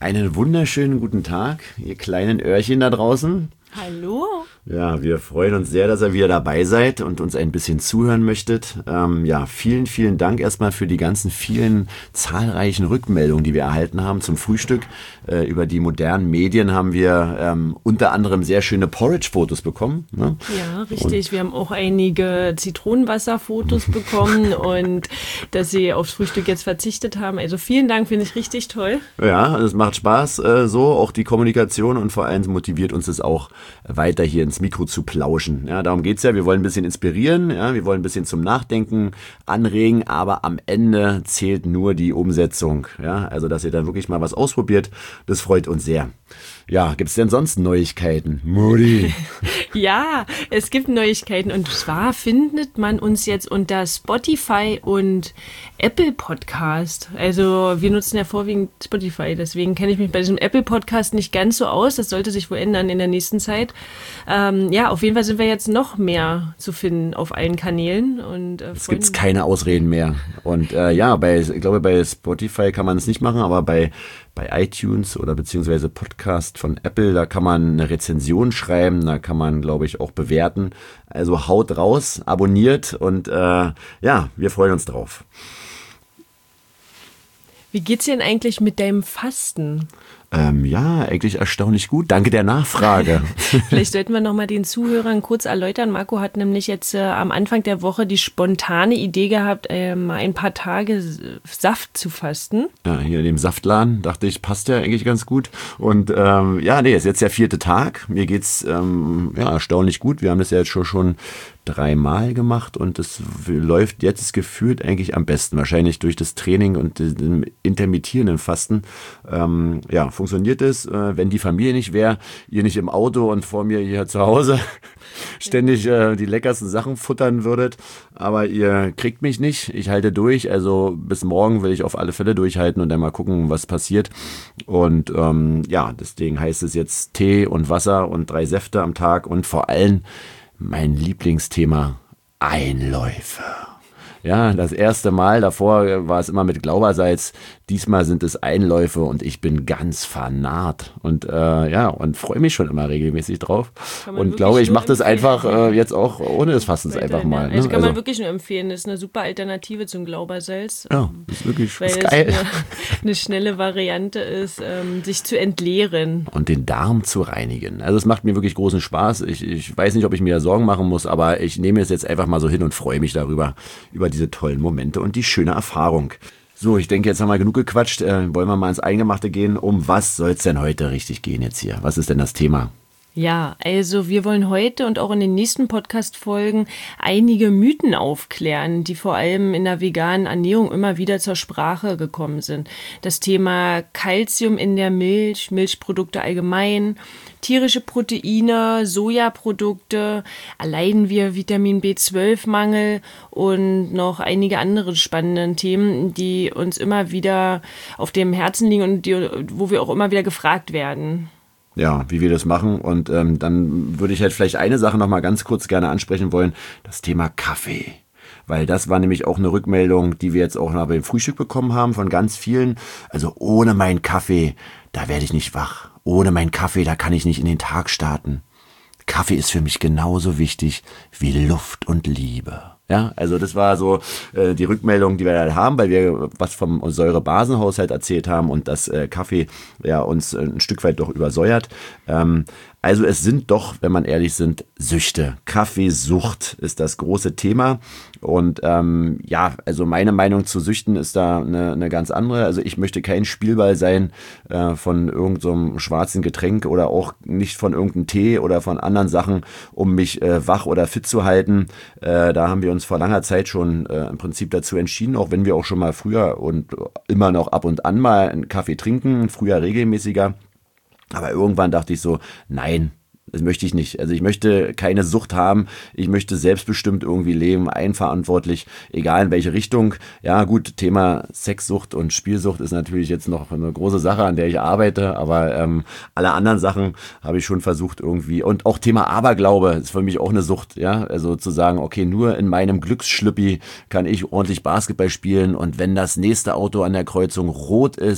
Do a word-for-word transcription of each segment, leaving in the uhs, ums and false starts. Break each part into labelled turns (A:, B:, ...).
A: Einen wunderschönen guten Tag, ihr kleinen Öhrchen da draußen.
B: Hallo.
A: Ja, wir freuen uns sehr, dass ihr wieder dabei seid und uns ein bisschen zuhören möchtet. Ähm, ja, vielen, vielen Dank erstmal für die ganzen vielen zahlreichen Rückmeldungen, die wir erhalten haben zum Frühstück. Äh, über die modernen Medien haben wir ähm, unter anderem sehr schöne Porridge-Fotos bekommen. Ne?
B: Ja, richtig. Und wir haben auch einige Zitronenwasser-Fotos bekommen und dass sie aufs Frühstück jetzt verzichtet haben. Also vielen Dank, finde ich richtig toll.
A: Ja, es macht Spaß, äh, so auch die Kommunikation, und vor allem motiviert uns es auch, weiter hier ins Mikro zu plauschen. Ja, darum geht's ja. Wir wollen ein bisschen inspirieren, ja, wir wollen ein bisschen zum Nachdenken anregen, aber am Ende zählt nur die Umsetzung. Ja, also dass ihr dann wirklich mal was ausprobiert, das freut uns sehr. Ja, gibt's denn sonst Neuigkeiten? Mutti.
B: Ja, es gibt Neuigkeiten, und zwar findet man uns jetzt unter Spotify und Apple Podcast. Also wir nutzen ja vorwiegend Spotify, deswegen kenne ich mich bei diesem Apple Podcast nicht ganz so aus. Das sollte sich wohl ändern in der nächsten Zeit. Ähm, ja, auf jeden Fall sind wir jetzt noch mehr zu finden auf allen Kanälen. Und äh,
A: es gibt keine Ausreden mehr. Und äh, ja, bei, ich glaube, bei Spotify kann man es nicht machen, aber bei Bei iTunes oder beziehungsweise Podcast von Apple, da kann man eine Rezension schreiben, da kann man, glaube ich, auch bewerten. Also haut raus, abonniert, und äh, ja, wir freuen uns drauf.
B: Wie geht's dir denn eigentlich mit deinem Fasten?
A: Ähm, ja, eigentlich erstaunlich gut. Danke der Nachfrage.
B: Vielleicht sollten wir noch mal den Zuhörern kurz erläutern. Marco hat nämlich jetzt äh, am Anfang der Woche die spontane Idee gehabt, äh, mal ein paar Tage Saft zu fasten.
A: Ja, hier in dem Saftladen dachte ich, passt ja eigentlich ganz gut. Und ähm, ja, nee, ist jetzt der vierte Tag. Mir geht's ähm, ja erstaunlich gut. Wir haben das ja jetzt schon schon dreimal gemacht, und es läuft jetzt gefühlt eigentlich am besten. Wahrscheinlich durch das Training und dem intermittierenden Fasten. Ähm, ja, funktioniert es, äh, wenn die Familie nicht wäre, ihr nicht im Auto und vor mir hier zu Hause ständig äh, die leckersten Sachen futtern würdet. Aber ihr kriegt mich nicht. Ich halte durch. Also bis morgen will ich auf alle Fälle durchhalten und dann mal gucken, was passiert. Und ähm, ja, deswegen heißt es jetzt Tee und Wasser und drei Säfte am Tag, und vor allem mein Lieblingsthema: Einläufe. Ja, das erste Mal, davor war es immer mit Glaubersalz, diesmal sind es Einläufe, und ich bin ganz vernarrt und äh, ja, und freue mich schon immer regelmäßig drauf, und glaube, ich mache das einfach äh, jetzt auch ohne des Fastens einfach mal. Ne?
B: Also kann man also wirklich nur empfehlen, das ist eine super Alternative zum Glaubersalz.
A: Ja, das ist wirklich
B: weil
A: ist geil.
B: Es eine, eine schnelle Variante ist, ähm, sich zu entleeren.
A: Und den Darm zu reinigen. Also es macht mir wirklich großen Spaß. Ich, ich weiß nicht, ob ich mir Sorgen machen muss, aber ich nehme es jetzt einfach mal so hin und freue mich darüber, über diese tollen Momente und die schöne Erfahrung. So, ich denke, jetzt haben wir genug gequatscht. Äh, wollen wir mal ins Eingemachte gehen? Um was soll es denn heute richtig gehen jetzt hier? Was ist denn das Thema?
B: Ja, also wir wollen heute und auch in den nächsten Podcast-Folgen einige Mythen aufklären, die vor allem in der veganen Ernährung immer wieder zur Sprache gekommen sind. Das Thema Calcium in der Milch, Milchprodukte allgemein, tierische Proteine, Sojaprodukte, erleiden wir Vitamin B zwölf Mangel und noch einige andere spannende Themen, die uns immer wieder auf dem Herzen liegen und die, wo wir auch immer wieder gefragt werden.
A: Ja, wie wir das machen. Und ähm, dann würde ich halt vielleicht eine Sache noch mal ganz kurz gerne ansprechen wollen: das Thema Kaffee. Weil das war nämlich auch eine Rückmeldung, die wir jetzt auch noch beim Frühstück bekommen haben von ganz vielen. Also ohne meinen Kaffee, da werde ich nicht wach. Ohne meinen Kaffee, da kann ich nicht in den Tag starten. Kaffee ist für mich genauso wichtig wie Luft und Liebe. Ja, also das war so äh, die Rückmeldung, die wir da haben, weil wir was vom Säurebasenhaushalt erzählt haben und dass äh, Kaffee ja uns ein Stück weit doch übersäuert. Ähm, also es sind doch, wenn man ehrlich sind, Süchte. Kaffeesucht ist das große Thema. Und ähm, ja, also meine Meinung zu Süchten ist da eine, eine ganz andere. Also ich möchte kein Spielball sein äh, von irgendeinem so schwarzen Getränk oder auch nicht von irgendeinem Tee oder von anderen Sachen, um mich äh, wach oder fit zu halten. Äh, da haben wir uns vor langer Zeit schon äh, im Prinzip dazu entschieden, auch wenn wir auch schon mal früher und immer noch ab und an mal einen Kaffee trinken, früher regelmäßiger. Aber irgendwann dachte ich so, nein, das möchte ich nicht. Also ich möchte keine Sucht haben. Ich möchte selbstbestimmt irgendwie leben, eigenverantwortlich, egal in welche Richtung. Ja gut, Thema Sexsucht und Spielsucht ist natürlich jetzt noch eine große Sache, an der ich arbeite. Aber ähm, alle anderen Sachen habe ich schon versucht irgendwie. Und auch Thema Aberglaube ist für mich auch eine Sucht. Ja, also zu sagen, okay, nur in meinem Glücksschlüppi kann ich ordentlich Basketball spielen. Und wenn das nächste Auto an der Kreuzung rot ist,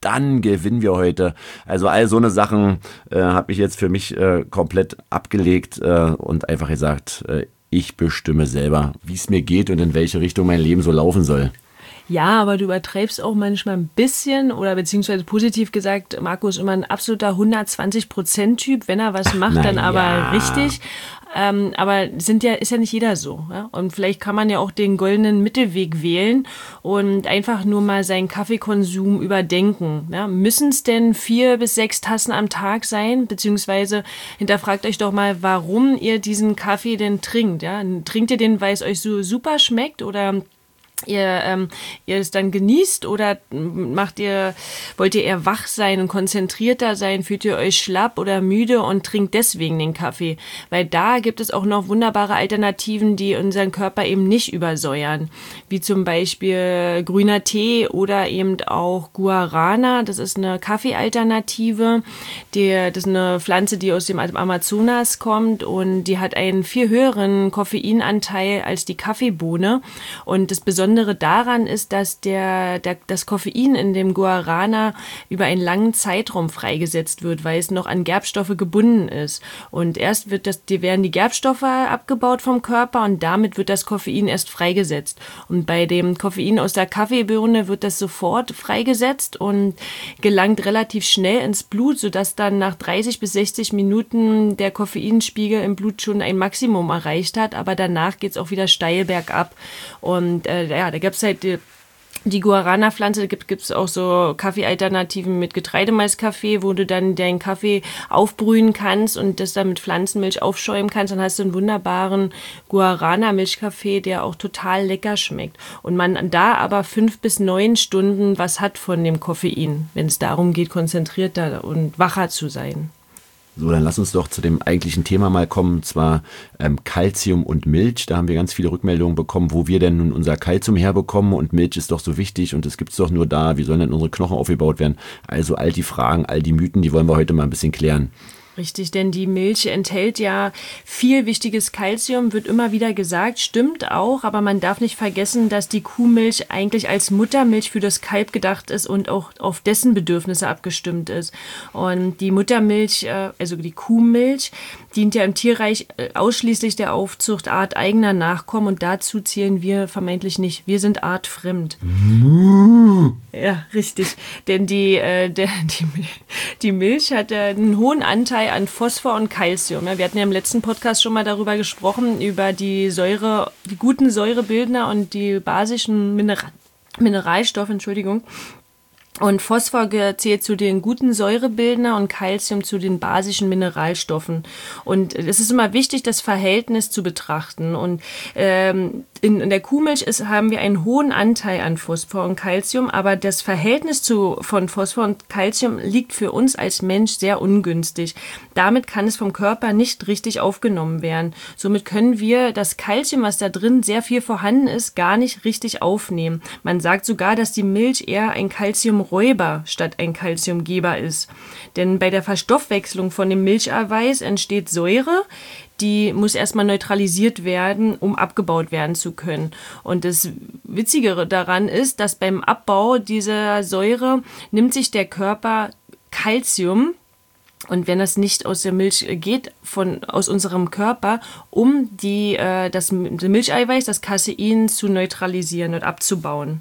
A: dann gewinnen wir heute. Also all so eine Sachen äh, habe ich jetzt für mich äh, komplett abgelegt äh, und einfach gesagt, äh, ich bestimme selber, wie es mir geht und in welche Richtung mein Leben so laufen soll.
B: Ja, aber du übertreibst auch manchmal ein bisschen oder beziehungsweise positiv gesagt, Marco ist immer ein absoluter hundertzwanzig-Prozent-Typ. Wenn er was macht,
A: Ach,
B: dann
A: na
B: aber
A: ja.
B: richtig. Ähm, aber sind ja, ist ja nicht jeder so. Ja? Und vielleicht kann man ja auch den goldenen Mittelweg wählen und einfach nur mal seinen Kaffeekonsum überdenken. Ja? Müssen es denn vier bis sechs Tassen am Tag sein? Beziehungsweise hinterfragt euch doch mal, warum ihr diesen Kaffee denn trinkt. Ja? Trinkt ihr den, weil es euch so super schmeckt oder ihr ähm, ihr es dann genießt oder macht ihr wollt ihr eher wach sein und konzentrierter sein, fühlt ihr euch schlapp oder müde und trinkt deswegen den Kaffee, weil da gibt es auch noch wunderbare Alternativen, die unseren Körper eben nicht übersäuern, wie zum Beispiel grüner Tee oder eben auch Guarana, das ist eine Kaffeealternative, die, das ist eine Pflanze, die aus dem Amazonas kommt und die hat einen viel höheren Koffeinanteil als die Kaffeebohne und das Besondere daran ist, dass der, der, das Koffein in dem Guarana über einen langen Zeitraum freigesetzt wird, weil es noch an Gerbstoffe gebunden ist. Und erst wird das, die werden die Gerbstoffe abgebaut vom Körper und damit wird das Koffein erst freigesetzt. Und bei dem Koffein aus der Kaffeebohne wird das sofort freigesetzt und gelangt relativ schnell ins Blut, sodass dann nach dreißig bis sechzig Minuten der Koffeinspiegel im Blut schon ein Maximum erreicht hat, aber danach geht es auch wieder steil bergab. Und äh, ja, da gab es halt die, die Guarana-Pflanze, da gibt es auch so Kaffeealternativen mit Getreidemaiskaffee, wo du dann deinen Kaffee aufbrühen kannst und das dann mit Pflanzenmilch aufschäumen kannst. Dann hast du einen wunderbaren Guarana-Milchkaffee, der auch total lecker schmeckt. Und man da aber fünf bis neun Stunden was hat von dem Koffein, wenn es darum geht, konzentrierter und wacher zu sein.
A: So, dann lass uns doch zu dem eigentlichen Thema mal kommen, und zwar ähm, Calcium und Milch. Da haben wir ganz viele Rückmeldungen bekommen, wo wir denn nun unser Calcium herbekommen und Milch ist doch so wichtig und es gibt's doch nur da. Wie sollen denn unsere Knochen aufgebaut werden? Also all die Fragen, all die Mythen, die wollen wir heute mal ein bisschen klären.
B: Richtig, denn die Milch enthält ja viel wichtiges Kalzium, wird immer wieder gesagt, stimmt auch, aber man darf nicht vergessen, dass die Kuhmilch eigentlich als Muttermilch für das Kalb gedacht ist und auch auf dessen Bedürfnisse abgestimmt ist. Und die Muttermilch, also die Kuhmilch, dient ja im Tierreich ausschließlich der Aufzucht arteigener Nachkommen und dazu zählen wir vermeintlich nicht. Wir sind artfremd. Mm. Ja, richtig, denn die, äh, der, die, die Milch hat äh, einen hohen Anteil an Phosphor und Calcium. Ja, wir hatten ja im letzten Podcast schon mal darüber gesprochen, über die Säure, die guten Säurebildner und die basischen Mineral- Mineralstoffe, Entschuldigung. Und Phosphor zählt zu den guten Säurebildner und Calcium zu den basischen Mineralstoffen. Und es ist immer wichtig, das Verhältnis zu betrachten. Und ähm, in, in der Kuhmilch ist, haben wir einen hohen Anteil an Phosphor und Calcium, aber das Verhältnis zu, von Phosphor und Calcium liegt für uns als Mensch sehr ungünstig. Damit kann es vom Körper nicht richtig aufgenommen werden. Somit können wir das Calcium, was da drin sehr viel vorhanden ist, gar nicht richtig aufnehmen. Man sagt sogar, dass die Milch eher ein Calciumräuber statt ein Calciumgeber ist. Denn bei der Verstoffwechslung von dem Milcheiweiß entsteht Säure, die muss erstmal neutralisiert werden, um abgebaut werden zu können. Und das Witzigere daran ist, dass beim Abbau dieser Säure nimmt sich der Körper Calcium, und wenn das nicht aus der Milch geht, von, aus unserem Körper, um die, äh, das Milcheiweiß, das Casein zu neutralisieren und abzubauen.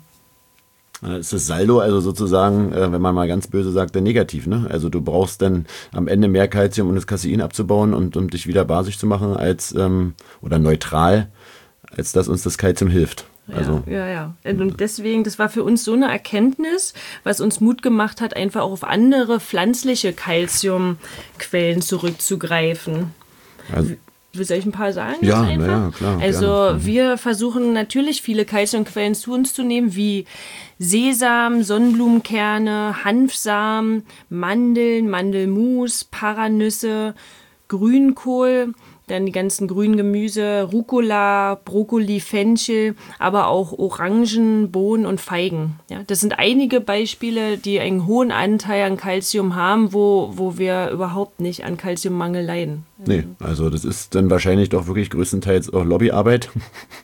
A: Ist das Saldo also sozusagen, wenn man mal ganz böse sagt, der negativ, ne? Also du brauchst dann am Ende mehr Calcium, um das Casein abzubauen und um dich wieder basisch zu machen als ähm, oder neutral, als dass uns das Calcium hilft. Also,
B: ja, ja, ja. Und deswegen, das war für uns so eine Erkenntnis, was uns Mut gemacht hat, einfach auch auf andere pflanzliche Calciumquellen zurückzugreifen.
A: Also,
B: Soll ich ein paar sagen?
A: Ja, ja, klar.
B: Also
A: gerne.
B: wir versuchen natürlich viele Calciumquellen zu uns zu nehmen, wie Sesam, Sonnenblumenkerne, Hanfsamen, Mandeln, Mandelmus, Paranüsse, Grünkohl, dann die ganzen grünen Gemüse, Rucola, Brokkoli, Fenchel, aber auch Orangen, Bohnen und Feigen. Ja, das sind einige Beispiele, die einen hohen Anteil an Calcium haben, wo, wo wir überhaupt nicht an Calciummangel leiden.
A: Nee, also das ist dann wahrscheinlich doch wirklich größtenteils auch Lobbyarbeit.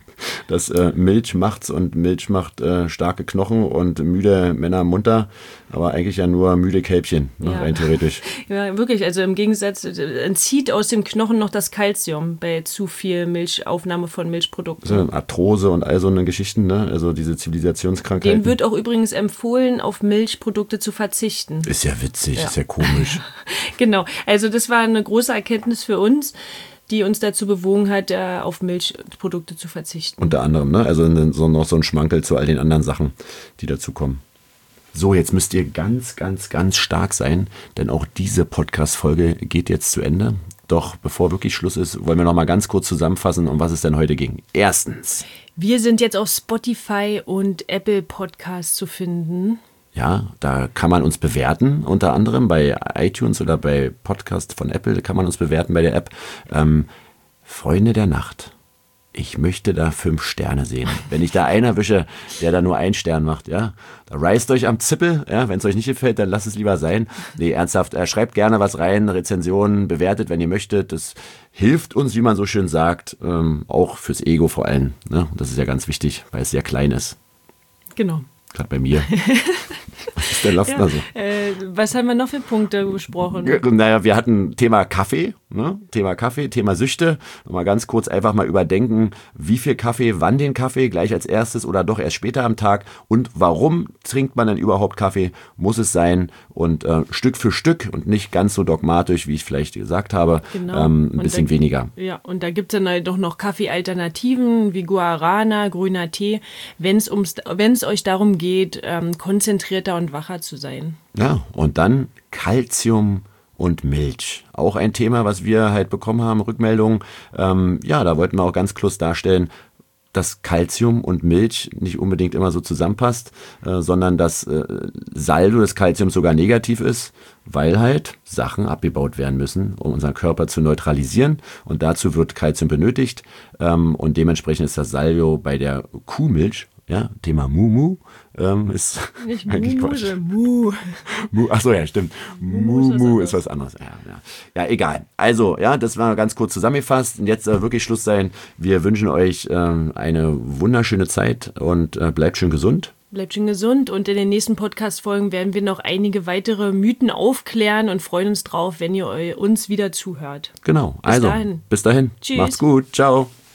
A: dass äh, Milch macht's und Milch macht äh, starke Knochen und müde Männer munter, aber eigentlich ja nur müde Kälbchen, ne,
B: Ja.
A: rein theoretisch.
B: Ja, wirklich. Also im Gegensatz äh, entzieht aus dem Knochen noch das Kalzium bei zu viel Milchaufnahme von Milchprodukten.
A: So, Arthrose und all so eine Geschichten, ne? Also diese Zivilisationskrankheiten.
B: Dem wird auch übrigens empfohlen, auf Milchprodukte zu verzichten.
A: Ist ja witzig,
B: Ja.
A: ist ja komisch.
B: Genau. Also das war eine große Erkenntnis für uns, die uns dazu bewogen hat, äh, auf Milchprodukte zu verzichten.
A: Unter anderem, ne? Also so, noch so ein Schmankerl zu all den anderen Sachen, die dazukommen. So, jetzt müsst ihr ganz, ganz, ganz stark sein, denn auch diese Podcast-Folge geht jetzt zu Ende. Doch bevor wirklich Schluss ist, wollen wir noch mal ganz kurz zusammenfassen, um was es denn heute ging. Erstens.
B: Wir sind jetzt auf Spotify und Apple Podcasts zu finden.
A: Ja, da kann man uns bewerten, unter anderem bei iTunes oder bei Podcast von Apple, da kann man uns bewerten bei der App. Ähm, Freunde der Nacht. Ich möchte da fünf Sterne sehen. Wenn ich da einen erwische, der da nur einen Stern macht, ja, da reißt euch am Zippel, ja, wenn es euch nicht gefällt, dann lasst es lieber sein. Nee, ernsthaft, äh, schreibt gerne was rein, Rezensionen, bewertet, wenn ihr möchtet. Das hilft uns, wie man so schön sagt, ähm, auch fürs Ego vor allem. Ne? Das ist ja ganz wichtig, weil es sehr klein ist.
B: Genau.
A: Gerade bei mir. Was ist der Laftner
B: Ja,
A: so?
B: äh, was haben wir noch für Punkte besprochen?
A: Ja, naja, wir hatten Thema Kaffee, ne? Thema Kaffee, Thema Süchte. Mal ganz kurz einfach mal überdenken, wie viel Kaffee, wann den Kaffee, gleich als erstes oder doch erst später am Tag und warum trinkt man denn überhaupt Kaffee, muss es sein und äh, Stück für Stück und nicht ganz so dogmatisch, wie ich vielleicht gesagt habe,
B: Genau.
A: ähm, ein
B: Und
A: bisschen
B: dann-
A: weniger.
B: Ja, und da gibt es dann halt doch noch Kaffeealternativen wie Guarana, grüner Tee, wenn es ums, wenn es euch darum geht, ähm, konzentrierter und wacher zu sein.
A: Ja, und dann Calcium und Milch. Auch ein Thema, was wir halt bekommen haben, Rückmeldungen. Ähm, ja, da wollten wir auch ganz klar darstellen, dass Calcium und Milch nicht unbedingt immer so zusammenpasst, äh, sondern dass äh, Saldo des Calciums sogar negativ ist, weil halt Sachen abgebaut werden müssen, um unseren Körper zu neutralisieren. Und dazu wird Calcium benötigt. Ähm, und dementsprechend ist das Saldo bei der Kuhmilch, ja, Thema Mumu, ähm, ist
B: Nicht
A: eigentlich
B: Mu,
A: Quatsch.
B: sondern Mu.
A: Mu, ach so, ja, stimmt.
B: Mumu ist was
A: Mumu ist was anderes. Ja, ja. ja, egal. Also, ja, das war ganz kurz zusammengefasst. Und jetzt äh, wirklich Schluss sein. Wir wünschen euch ähm, eine wunderschöne Zeit und äh, bleibt schön gesund.
B: Bleibt schön gesund und in den nächsten Podcast-Folgen werden wir noch einige weitere Mythen aufklären und freuen uns drauf, wenn ihr eu- uns wieder zuhört.
A: Genau. also,
B: dahin.
A: bis dahin.
B: Tschüss.
A: Macht's gut. Ciao.